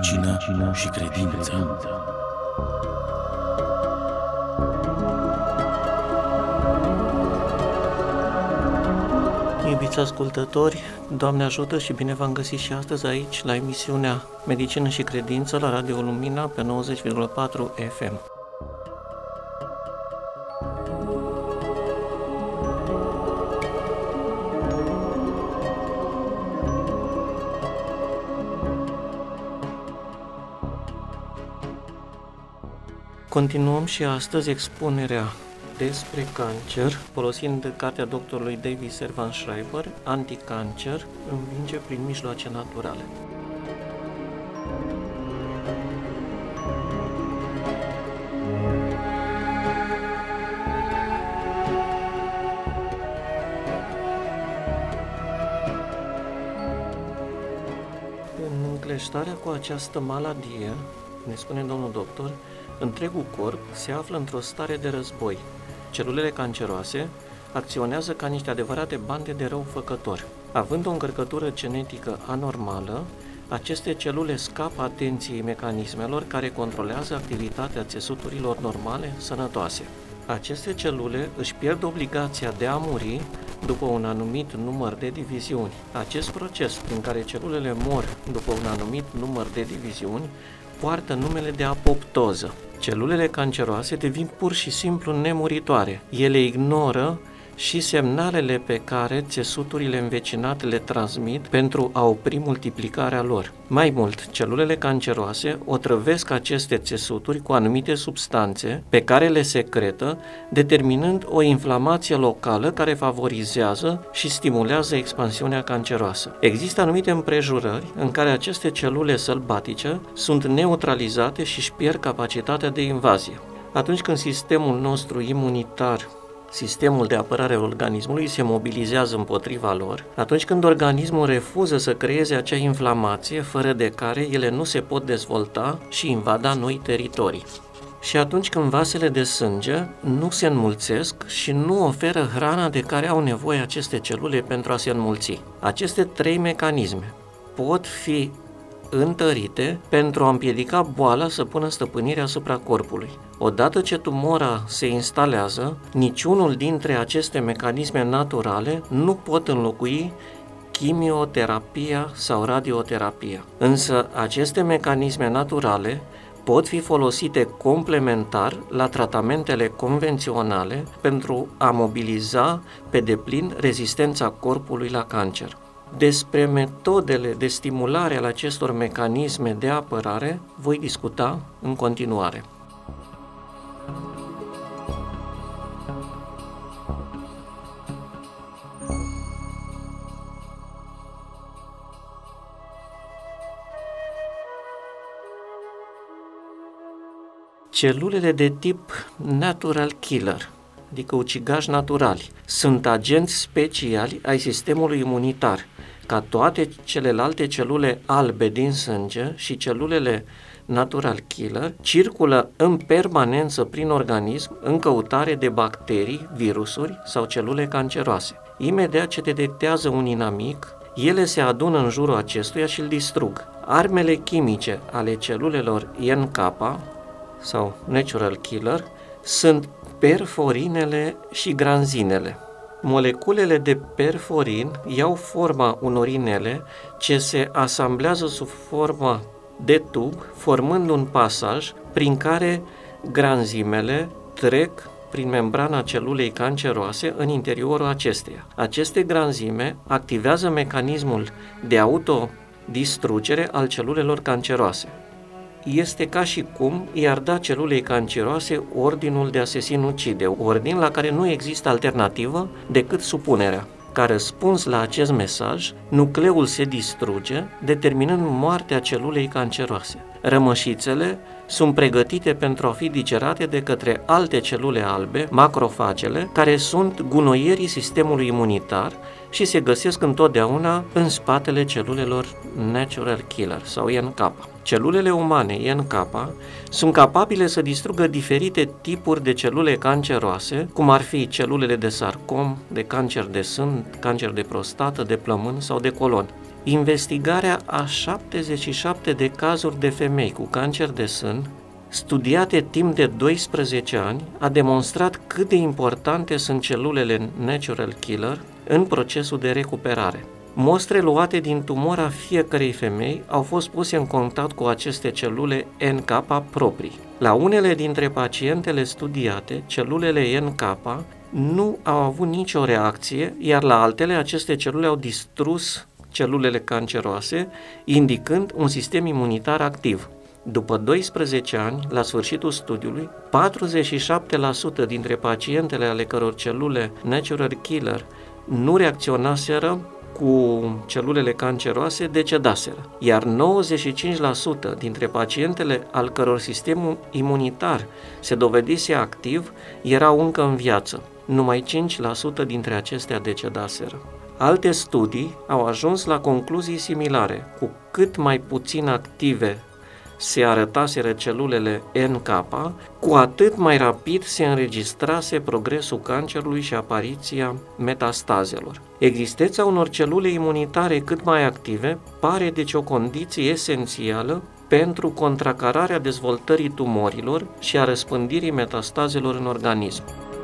medicină și credință. Iubiți ascultători, Doamne ajută și bine v-am găsit și astăzi aici la emisiunea Medicină și Credință la Radio Lumina pe 90,4 FM. Continuăm și astăzi expunerea despre cancer, folosind cartea doctorului David Servan Schreiber, Anticancer, învinge prin mijloace naturale. În încleștarea cu această maladie, ne spune domnul doctor, întregul corp se află într-o stare de război. Celulele canceroase acționează ca niște adevărate bande de răufăcători. Având o încărcătură genetică anormală, aceste celule scapă atenției mecanismelor care controlează activitatea țesuturilor normale, sănătoase. Aceste celule își pierd obligația de a muri după un anumit număr de diviziuni. Acest proces prin care celulele mor după un anumit număr de diviziuni poartă numele de apoptoză. Celulele canceroase devin pur și simplu nemuritoare. Ele ignoră și semnalele pe care țesuturile învecinate le transmit pentru a opri multiplicarea lor. Mai mult, celulele canceroase otrăvesc aceste țesuturi cu anumite substanțe pe care le secretă, determinând o inflamație locală care favorizează și stimulează expansiunea canceroasă. Există anumite împrejurări în care aceste celule sălbatice sunt neutralizate și își pierd capacitatea de invazie. Atunci când sistemul nostru imunitar, sistemul de apărare al organismului se mobilizează împotriva lor, atunci când organismul refuză să creeze acea inflamație, fără de care ele nu se pot dezvolta și invada noi teritorii. Și atunci când vasele de sânge nu se înmulțesc și nu oferă hrana de care au nevoie aceste celule pentru a se înmulți. Aceste trei mecanisme pot fi întărite pentru a împiedica boala să pună stăpânire asupra corpului. Odată ce tumora se instalează, niciunul dintre aceste mecanisme naturale nu pot înlocui chimioterapia sau radioterapia. Însă aceste mecanisme naturale pot fi folosite complementar la tratamentele convenționale pentru a mobiliza pe deplin rezistența corpului la cancer. Despre metodele de stimulare ale acestor mecanisme de apărare voi discuta în continuare. Celulele de tip natural killer, adică ucigași naturali, sunt agenți speciali ai sistemului imunitar, ca toate celelalte celule albe din sânge și celulele natural killer circulă în permanență prin organism în căutare de bacterii, virusuri sau celule canceroase. Imediat ce detectează un inamic, ele se adună în jurul acestuia și îl distrug. Armele chimice ale celulelor NK sau natural killer sunt perforinele și granzinele. Moleculele de perforin iau forma unor inele ce se asamblează sub forma de tub, formând un pasaj prin care granzimele trec prin membrana celulei canceroase în interiorul acesteia. Aceste granzime activează mecanismul de autodistrugere al celulelor canceroase. Este ca și cum i-ar da celulei canceroase ordinul de a se sinucide, ordin la care nu există alternativă decât supunerea. Ca răspuns la acest mesaj, nucleul se distruge, determinând moartea celulei canceroase. Rămășițele sunt pregătite pentru a fi digerate de către alte celule albe, macrofagele, care sunt gunoierii sistemului imunitar și se găsesc întotdeauna în spatele celulelor natural killer sau NK. Celulele umane NK sunt capabile să distrugă diferite tipuri de celule canceroase, cum ar fi celulele de sarcom, de cancer de sân, cancer de prostată, de plămân sau de colon. investigarea a 77 de cazuri de femei cu cancer de sân, studiate timp de 12 ani, a demonstrat cât de importante sunt celulele natural killer în procesul de recuperare. Mostre luate din tumora fiecărei femei au fost puse în contact cu aceste celule NK proprii. La unele dintre pacientele studiate, celulele NK nu au avut nicio reacție, iar la altele aceste celule au distrus celulele canceroase, indicând un sistem imunitar activ. După 12 ani, la sfârșitul studiului, 47% dintre pacientele ale căror celule natural killer nu reacționaseră cu celulele canceroase decedaseră, iar 95% dintre pacientele al căror sistem imunitar se dovedise activ erau încă în viață. Numai 5% dintre acestea decedaseră. Alte studii au ajuns la concluzii similare. Cu cât mai puțin active se arătaseră celulele NK, cu atât mai rapid se înregistrase progresul cancerului și apariția metastazelor. Existența unor celule imunitare cât mai active pare deci o condiție esențială pentru contracararea dezvoltării tumorilor și a răspândirii metastazelor în organism.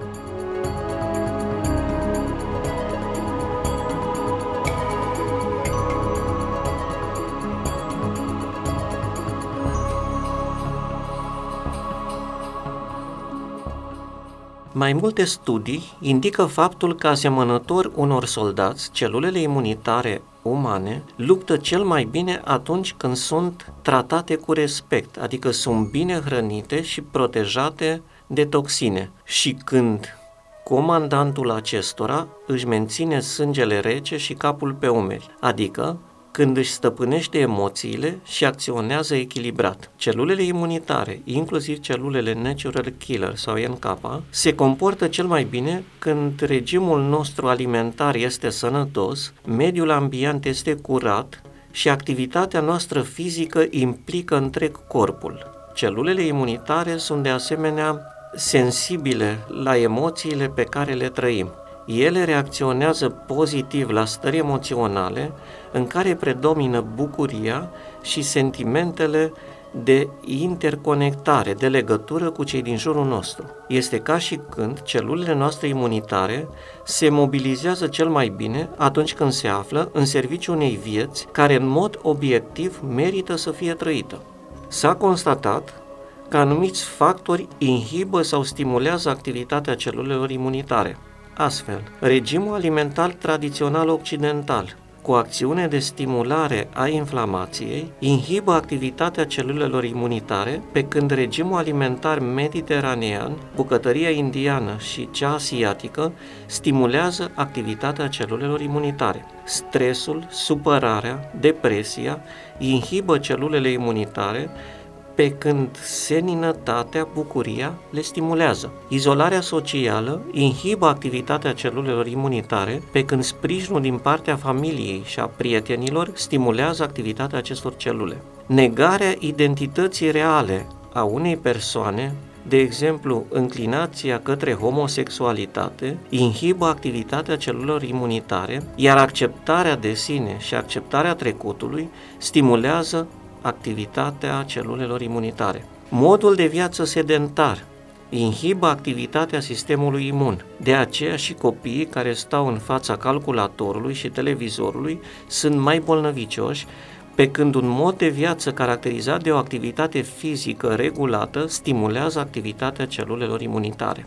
Mai multe studii indică faptul că asemănător unor soldați, celulele imunitare umane luptă cel mai bine atunci când sunt tratate cu respect, adică sunt bine hrănite și protejate de toxine și când comandantul acestora își menține sângele rece și capul pe umeri, adică când își stăpânește emoțiile și acționează echilibrat. Celulele imunitare, inclusiv celulele natural killer sau NK, se comportă cel mai bine când regimul nostru alimentar este sănătos, mediul ambient este curat și activitatea noastră fizică implică întreg corpul. Celulele imunitare sunt de asemenea sensibile la emoțiile pe care le trăim. Ele reacționează pozitiv la stări emoționale în care predomină bucuria și sentimentele de interconectare, de legătură cu cei din jurul nostru. Este ca și când celulele noastre imunitare se mobilizează cel mai bine atunci când se află în serviciul unei vieți care în mod obiectiv merită să fie trăită. S-a constatat că anumiți factori inhibă sau stimulează activitatea celulelor imunitare. Astfel, regimul alimentar tradițional occidental, cu acțiune de stimulare a inflamației, inhibă activitatea celulelor imunitare, pe când regimul alimentar mediteranean, bucătăria indiană și cea asiatică, stimulează activitatea celulelor imunitare. Stresul, supărarea, depresia inhibă celulele imunitare, pe când seninătatea, bucuria le stimulează. Izolarea socială inhibă activitatea celulelor imunitare, pe când sprijinul din partea familiei și a prietenilor stimulează activitatea acestor celule. Negarea identității reale a unei persoane, de exemplu, înclinația către homosexualitate, inhibă activitatea celulelor imunitare, iar acceptarea de sine și acceptarea trecutului stimulează activitatea celulelor imunitare. Modul de viață sedentar inhibă activitatea sistemului imun. De aceea și copiii care stau în fața calculatorului și televizorului sunt mai bolnăvicioși, pe când un mod de viață caracterizat de o activitate fizică regulată stimulează activitatea celulelor imunitare.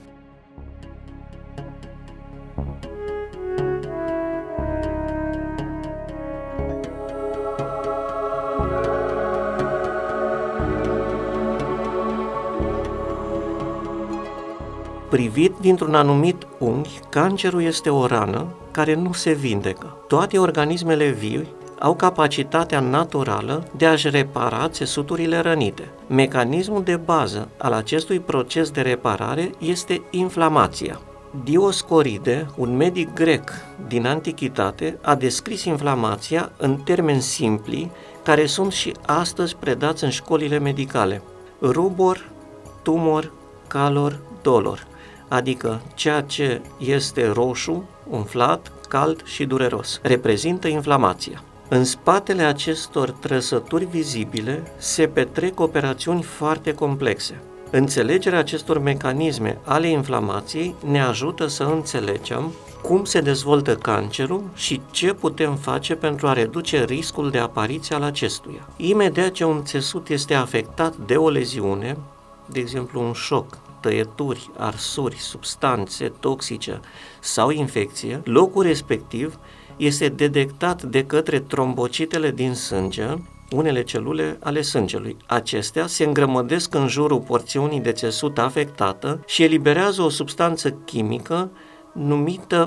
Privit dintr-un anumit unghi, cancerul este o rană care nu se vindecă. Toate organismele vii au capacitatea naturală de a-și repara țesuturile rănite. Mecanismul de bază al acestui proces de reparare este inflamația. Dioscoride, un medic grec din antichitate, a descris inflamația în termeni simpli, care sunt și astăzi predați în școlile medicale. Rubor, tumor, calor, dolor, adică ceea ce este roșu, umflat, cald și dureros, reprezintă inflamația. În spatele acestor trăsături vizibile se petrec operațiuni foarte complexe. Înțelegerea acestor mecanisme ale inflamației ne ajută să înțelegem cum se dezvoltă cancerul și ce putem face pentru a reduce riscul de apariție al acestuia. Imediat ce un țesut este afectat de o leziune, de exemplu un șoc, tăieturi, arsuri, substanțe toxice sau infecție, locul respectiv este detectat de către trombocitele din sânge, unele celule ale sângelui. Acestea se îngrămădesc în jurul porțiunii de țesut afectată și eliberează o substanță chimică numită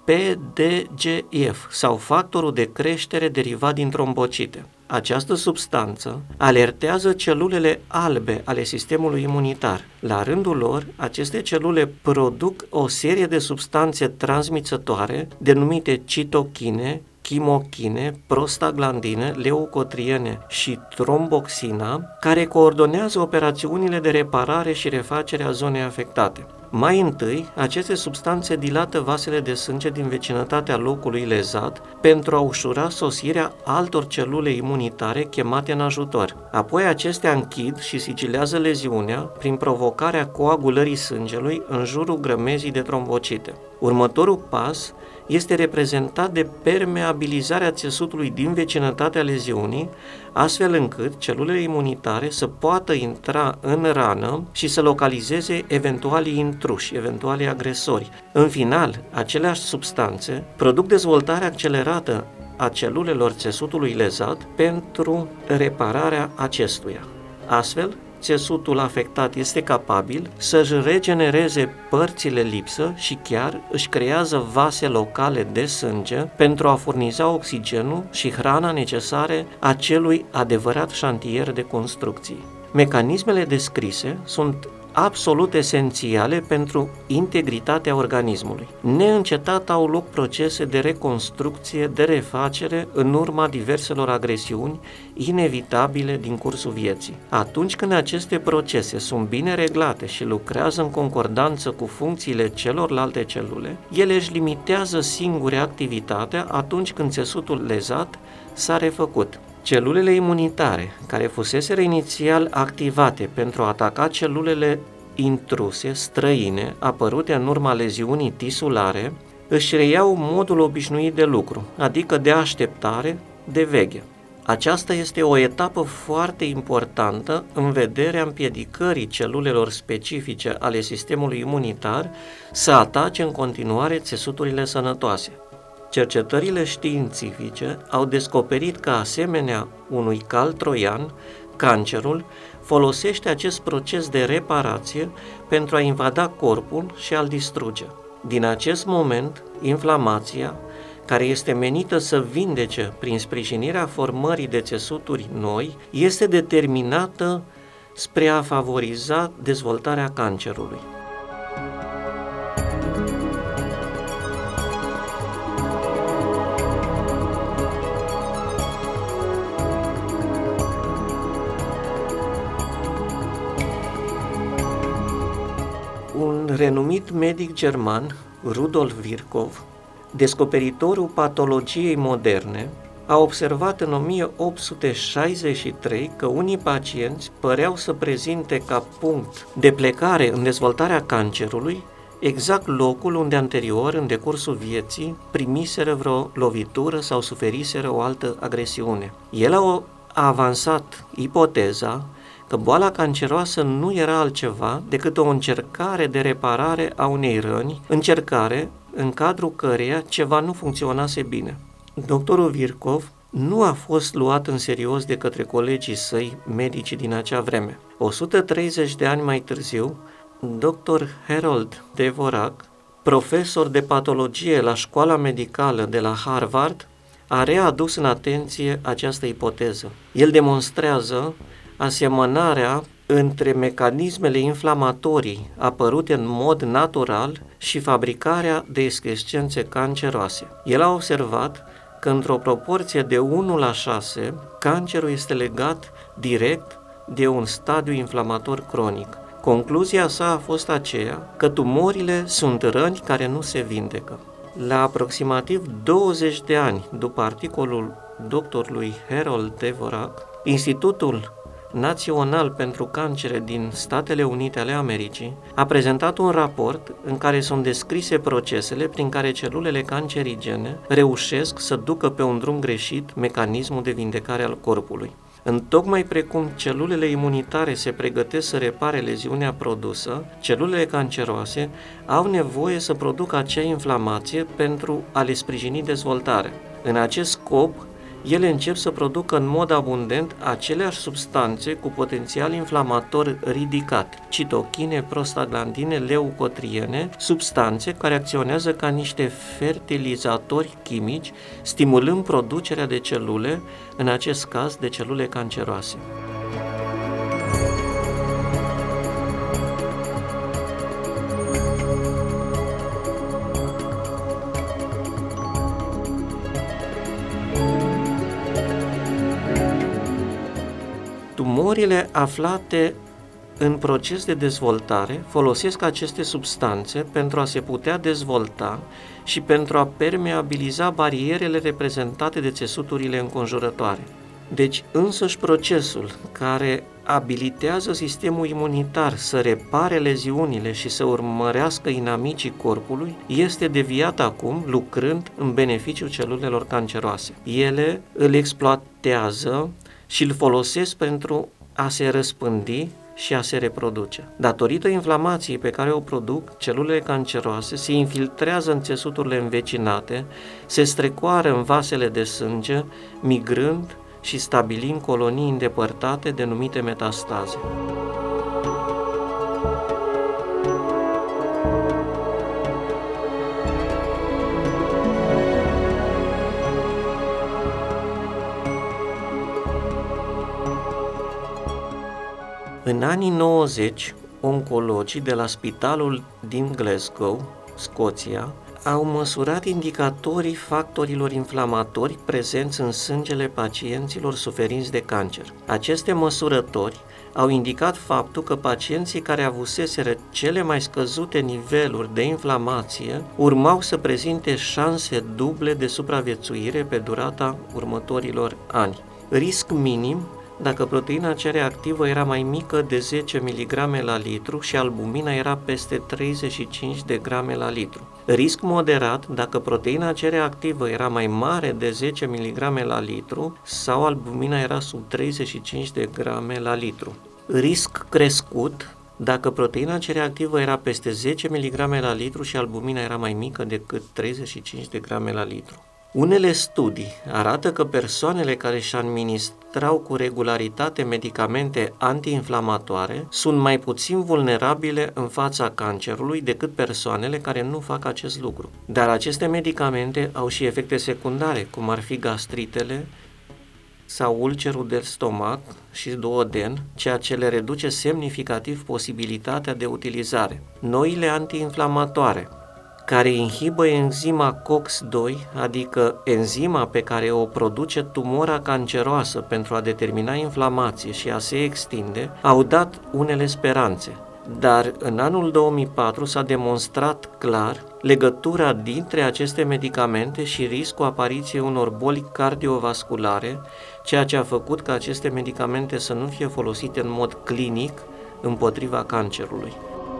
PDGF sau factorul de creștere derivat din trombocite. Această substanță alertează celulele albe ale sistemului imunitar. La rândul lor, aceste celule produc o serie de substanțe transmițătoare denumite citochine, chimochine, prostaglandine, leucotriene și tromboxina, care coordonează operațiunile de reparare și refacere a zonei afectate. Mai întâi, aceste substanțe dilată vasele de sânge din vecinătatea locului lezat pentru a ușura sosirea altor celule imunitare chemate în ajutor. Apoi acestea închid și sigilează leziunea prin provocarea coagulării sângelui în jurul grămezii de trombocite. Următorul pas este reprezentat de permeabilizarea țesutului din vecinătatea leziunii, astfel încât celulele imunitare să poată intra în rană și să localizeze eventualii intruși, eventualii agresori. În final, aceleași substanțe produc dezvoltarea accelerată a celulelor țesutului lezat pentru repararea acestuia. Astfel, țesutul afectat este capabil să-și regenereze părțile lipsă și chiar își creează vase locale de sânge pentru a furniza oxigenul și hrana necesare acelui adevărat șantier de construcții. Mecanismele descrise sunt absolut esențiale pentru integritatea organismului. Neîncetat au loc procese de reconstrucție, de refacere în urma diverselor agresiuni inevitabile din cursul vieții. Atunci când aceste procese sunt bine reglate și lucrează în concordanță cu funcțiile celorlalte celule, ele își limitează singure activitatea atunci când țesutul lezat s-a refăcut. Celulele imunitare, care fuseseră inițial activate pentru a ataca celulele intruse, străine, apărute în urma leziunii tisulare, își reiau modul obișnuit de lucru, adică de așteptare, de veghe. Aceasta este o etapă foarte importantă în vederea împiedicării celulelor specifice ale sistemului imunitar să atace în continuare țesuturile sănătoase. Cercetările științifice au descoperit că, asemenea unui cal troian, cancerul folosește acest proces de reparație pentru a invada corpul și a-l distruge. Din acest moment, inflamația, care este menită să vindece prin sprijinirea formării de țesuturi noi, este determinată spre a favoriza dezvoltarea cancerului. Un renumit medic german, Rudolf Virchow, descoperitorul patologiei moderne, a observat în 1863 că unii pacienți păreau să prezinte ca punct de plecare în dezvoltarea cancerului exact locul unde anterior, în decursul vieții, primiseră vreo lovitură sau suferiseră o altă agresiune. El a avansat ipoteza că boala canceroasă nu era altceva decât o încercare de reparare a unei răni, încercare în cadrul căreia ceva nu funcționase bine. Doctorul Virchow nu a fost luat în serios de către colegii săi medici din acea vreme. 130 de ani mai târziu, Dr. Harold Dvorak, profesor de patologie la școala medicală de la Harvard, a readus în atenție această ipoteză. El demonstrează asemănarea între mecanismele inflamatorii apărute în mod natural și fabricarea de excrescențe canceroase. El a observat că într-o proporție de 1:6, cancerul este legat direct de un stadiu inflamator cronic. Concluzia sa a fost aceea că tumorile sunt răni care nu se vindecă. La aproximativ 20 de ani după articolul doctorului Harold Dvorak, Institutul Național pentru Cancere din Statele Unite ale Americii a prezentat un raport în care sunt descrise procesele prin care celulele cancerigene reușesc să ducă pe un drum greșit mecanismul de vindecare al corpului. Întocmai precum celulele imunitare se pregătesc să repare leziunea produsă, celulele canceroase au nevoie să producă acea inflamație pentru a le sprijini dezvoltarea. În acest scop, ele încep să producă în mod abundent aceleași substanțe cu potențial inflamator ridicat, citochine, prostaglandine, leucotriene, substanțe care acționează ca niște fertilizatori chimici, stimulând producerea de celule, în acest caz de celule canceroase. Tumorile aflate în proces de dezvoltare folosesc aceste substanțe pentru a se putea dezvolta și pentru a permeabiliza barierele reprezentate de țesuturile înconjurătoare. Deci însăși procesul care abilitează sistemul imunitar să repare leziunile și să urmărească inamicii corpului este deviat acum lucrând în beneficiul celulelor canceroase. Ele îl exploatează și îl folosesc pentru a se răspândi și a se reproduce. Datorită inflamației pe care o produc, celulele canceroase se infiltrează în țesuturile învecinate, se strecoară în vasele de sânge, migrând și stabilind colonii îndepărtate denumite metastaze. În anii 90, oncologii de la spitalul din Glasgow, Scoția, au măsurat indicatorii factorilor inflamatori prezenți în sângele pacienților suferinți de cancer. Aceste măsurători au indicat faptul că pacienții care avuseseră cele mai scăzute niveluri de inflamație urmau să prezinte șanse duble de supraviețuire pe durata următorilor ani. Risc minim dacă proteina C reactivă era mai mică de 10 mg la litru și albumina era peste 35 de grame la litru. Risc moderat dacă proteina C reactivă era mai mare de 10 mg la litru sau albumina era sub 35 de grame la litru. Risc crescut dacă proteina C reactivă era peste 10 mg la litru și albumina era mai mică decât 35 de grame la litru. Unele studii arată că persoanele care își administrau cu regularitate medicamente antiinflamatoare sunt mai puțin vulnerabile în fața cancerului decât persoanele care nu fac acest lucru. Dar aceste medicamente au și efecte secundare, cum ar fi gastritele sau ulcerul de stomac și duoden, ceea ce le reduce semnificativ posibilitatea de utilizare. Noile antiinflamatoare, care inhibă enzima COX-2, adică enzima pe care o produce tumora canceroasă pentru a determina inflamație și a se extinde, au dat unele speranțe. Dar în anul 2004 s-a demonstrat clar legătura dintre aceste medicamente și riscul apariției unor boli cardiovasculare, ceea ce a făcut ca aceste medicamente să nu fie folosite în mod clinic împotriva cancerului.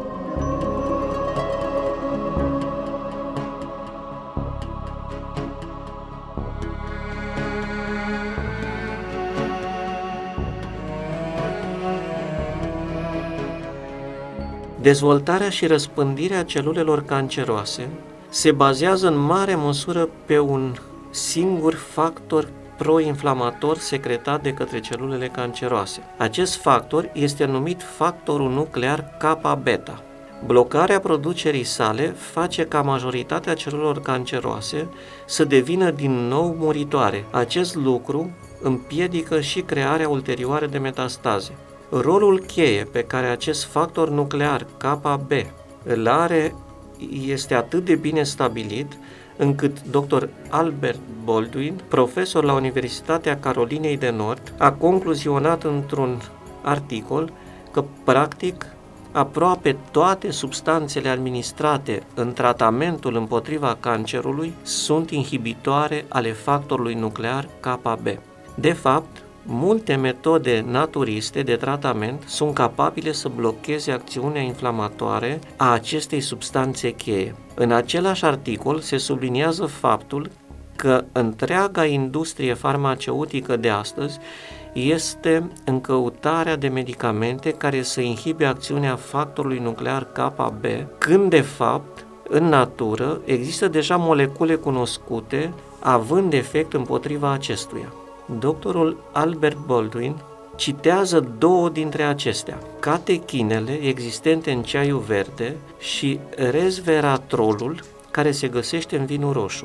Dezvoltarea și răspândirea celulelor canceroase se bazează în mare măsură pe un singur factor proinflamator secretat de către celulele canceroase. Acest factor este numit factorul nuclear kappa-beta. Blocarea producerii sale face ca majoritatea celulelor canceroase să devină din nou muritoare. Acest lucru împiedică și crearea ulterioară de metastaze. Rolul cheie pe care acest factor nuclear Kb îl are este atât de bine stabilit încât dr. Albert Baldwin, profesor la Universitatea Carolinei de Nord, a concluzionat într-un articol că, practic, aproape toate substanțele administrate în tratamentul împotriva cancerului sunt inhibitoare ale factorului nuclear Kb. De fapt, multe metode naturiste de tratament sunt capabile să blocheze acțiunea inflamatoare a acestei substanțe cheie. În același articol se subliniază faptul că întreaga industrie farmaceutică de astăzi este în căutarea de medicamente care să inhibe acțiunea factorului nuclear Kb, când de fapt în natură există deja molecule cunoscute având efect împotriva acestuia. Doctorul Albert Baldwin citează două dintre acestea, catechinele existente în ceaiul verde și resveratrolul care se găsește în vinul roșu.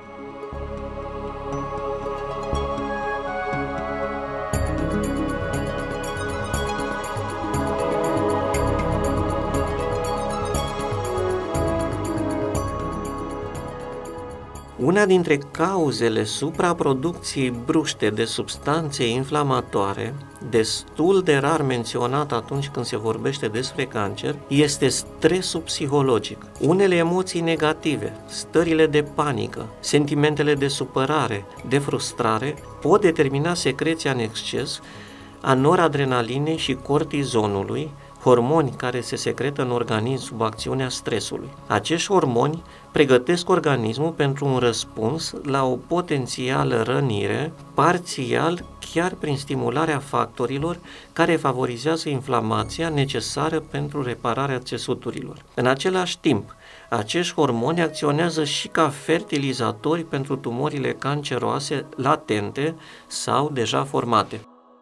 Una dintre cauzele supraproducției bruște de substanțe inflamatoare, destul de rar menționat atunci când se vorbește despre cancer, este stresul psihologic. Unele emoții negative, stările de panică, sentimentele de supărare, de frustrare, pot determina secreția în exces a noradrenalinei și cortizonului, hormoni care se secretă în organism sub acțiunea stresului. Acești hormoni pregătesc organismul pentru un răspuns la o potențială rănire, parțial chiar prin stimularea factorilor care favorizează inflamația necesară pentru repararea țesuturilor. În același timp, acești hormoni acționează și ca fertilizatori pentru tumorile canceroase latente sau deja formate.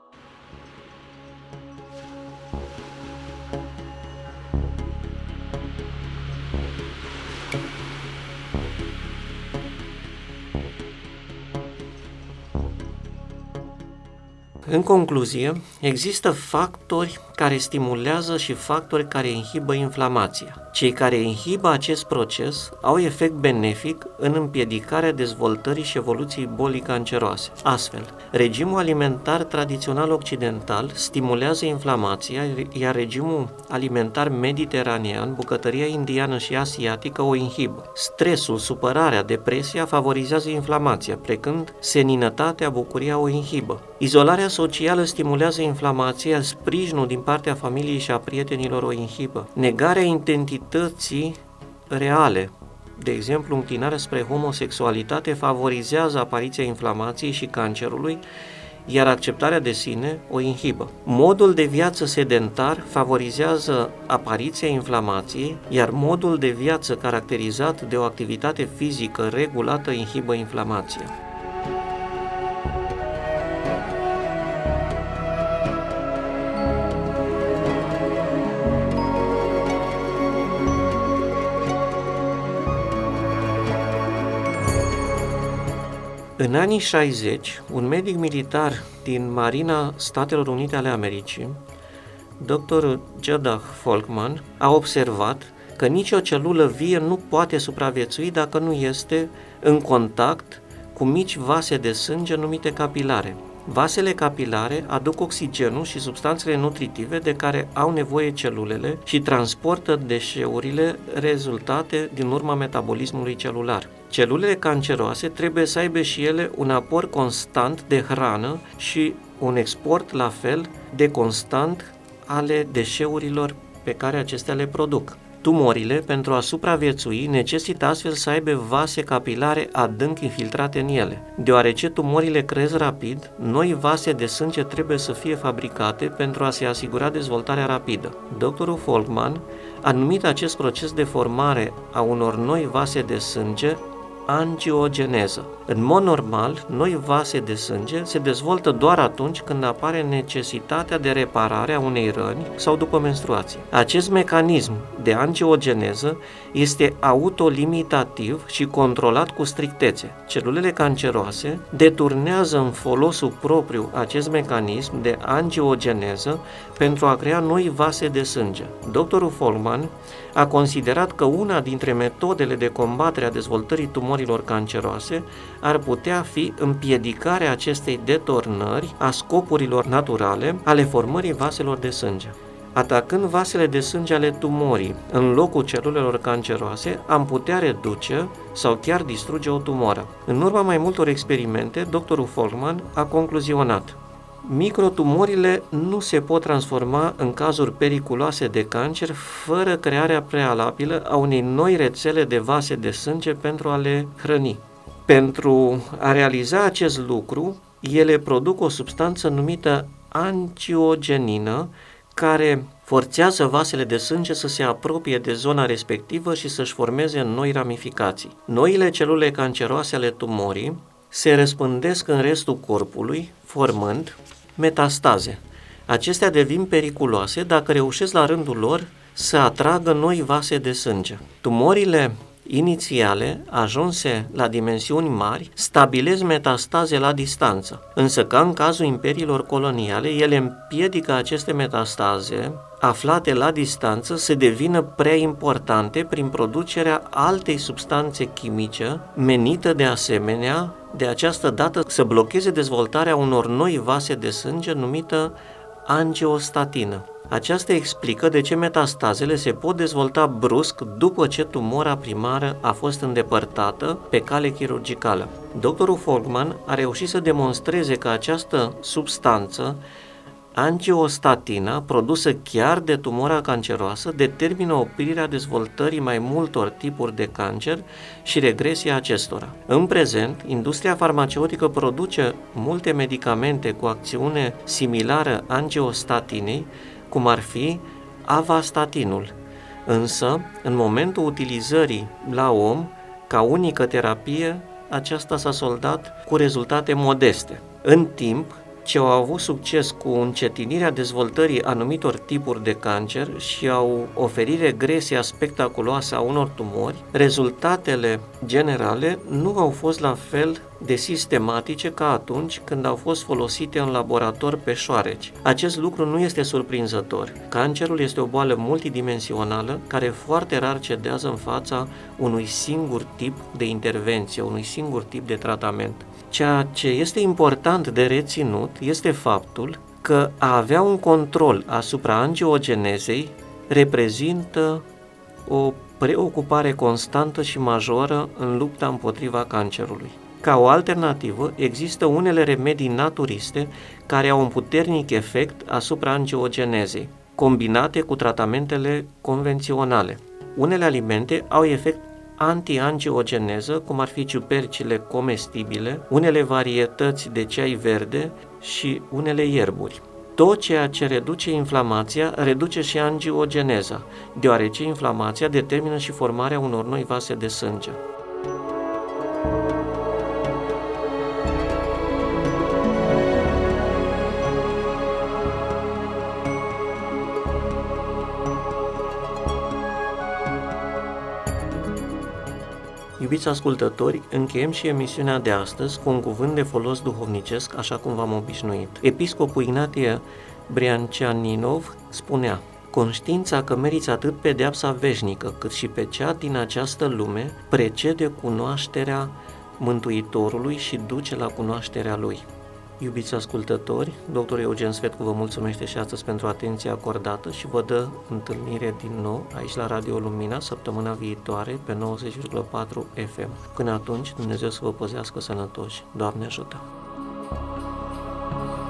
În concluzie, există factori care stimulează și factori care inhibă inflamația. Cei care inhibă acest proces au efect benefic în împiedicarea dezvoltării și evoluției bolii canceroase. Astfel, regimul alimentar tradițional occidental stimulează inflamația, iar regimul alimentar mediteranean, bucătăria indiană și asiatică o inhibă. Stresul, supărarea, depresia favorizează inflamația, precând seninătatea, bucuria o inhibă. Izolarea socială stimulează inflamația, sprijinul din partea familiei și a prietenilor o inhibă. Negarea identității reale, de exemplu, înclinarea spre homosexualitate, favorizează apariția inflamației și cancerului, iar acceptarea de sine o inhibă. Modul de viață sedentar favorizează apariția inflamației, iar modul de viață caracterizat de o activitate fizică regulată inhibă inflamația. În anii 60, un medic militar din Marina Statelor Unite ale Americii, dr. Judith Folkman, a observat că nicio celulă vie nu poate supraviețui dacă nu este în contact cu mici vase de sânge numite capilare. Vasele capilare aduc oxigenul și substanțele nutritive de care au nevoie celulele și transportă deșeurile rezultate din urma metabolismului celular. Celulele canceroase trebuie să aibă și ele un aport constant de hrană și un export la fel de constant ale deșeurilor pe care acestea le produc. Tumorile, pentru a supraviețui, necesită astfel să aibă vase capilare adânc infiltrate în ele. Deoarece tumorile cresc rapid, noi vase de sânge trebuie să fie fabricate pentru a se asigura dezvoltarea rapidă. Dr. Folkman a numit acest proces de formare a unor noi vase de sânge angiogeneză. În mod normal, noi vase de sânge se dezvoltă doar atunci când apare necesitatea de reparare a unei răni sau după menstruație. Acest mecanism de angiogeneză este autolimitativ și controlat cu strictețe. Celulele canceroase deturnează în folosul propriu acest mecanism de angiogeneză pentru a crea noi vase de sânge. Dr. Folkman a considerat că una dintre metodele de combatere a dezvoltării tumorilor canceroase ar putea fi împiedicarea acestei detornări a scopurilor naturale ale formării vaselor de sânge. atacând vasele de sânge ale tumorii în locul celulelor canceroase, am putea reduce sau chiar distruge o tumoră. În urma mai multor experimente, doctorul Folkman a concluzionat: microtumorile nu se pot transforma în cazuri periculoase de cancer fără crearea prealabilă a unei noi rețele de vase de sânge pentru a le hrăni. Pentru a realiza acest lucru, ele produc o substanță numită angiogenină, care forțează vasele de sânge să se apropie de zona respectivă și să-și formeze noi ramificații. Noile celule canceroase ale tumorii se răspândesc în restul corpului, formând metastaze. Acestea devin periculoase dacă reușesc la rândul lor să atragă noi vase de sânge. Tumorile inițiale, ajunse la dimensiuni mari, stabilesc metastaze la distanță, însă ca în cazul imperiilor coloniale, ele împiedică aceste metastaze aflate la distanță să devină prea importante prin producerea altei substanțe chimice menită de asemenea, de această dată, să blocheze dezvoltarea unor noi vase de sânge numită angiostatină. Aceasta explică de ce metastazele se pot dezvolta brusc după ce tumora primară a fost îndepărtată pe cale chirurgicală. Doctorul Folkman a reușit să demonstreze că această substanță, angiostatina, produsă chiar de tumora canceroasă, determină oprirea dezvoltării mai multor tipuri de cancer și regresia acestora. În prezent, industria farmaceutică produce multe medicamente cu acțiune similară angiostatinei, cum ar fi avastatinul. Însă, în momentul utilizării la om, ca unică terapie, aceasta s-a soldat cu rezultate modeste. În timp ce au avut succes cu încetinirea dezvoltării anumitor tipuri de cancer și au oferit regresia spectaculoasă a unor tumori, rezultatele generale nu au fost la fel de sistematice ca atunci când au fost folosite în laborator pe șoareci. Acest lucru nu este surprinzător. Cancerul este o boală multidimensională care foarte rar cedează în fața unui singur tip de intervenție, unui singur tip de tratament. Ceea ce este important de reținut este faptul că a avea un control asupra angiogenezei reprezintă o preocupare constantă și majoră în lupta împotriva cancerului. Ca o alternativă, există unele remedii naturiste care au un puternic efect asupra angiogenezei, combinate cu tratamentele convenționale. Unele alimente au efect anti-angiogeneză, cum ar fi ciupercile comestibile, unele varietăți de ceai verde și unele ierburi. Tot ceea ce reduce inflamația, reduce și angiogeneza, deoarece inflamația determină și formarea unor noi vase de sânge. Iubiți ascultători, încheiem și emisiunea de astăzi cu un cuvânt de folos duhovnicesc, așa cum v-am obișnuit. Episcopul Ignatie Briancianinov spunea: conștiința că meriți atât pedeapsa veșnică, cât și pe cea din această lume, precede cunoașterea Mântuitorului și duce la cunoașterea Lui. Iubiți ascultători, dr. Eugen Svetcu vă mulțumește și astăzi pentru atenția acordată și vă dă întâlnire din nou aici la Radio Lumina săptămâna viitoare pe 90,4 FM. Până atunci, Dumnezeu să vă păzească sănătoși. Doamne ajută!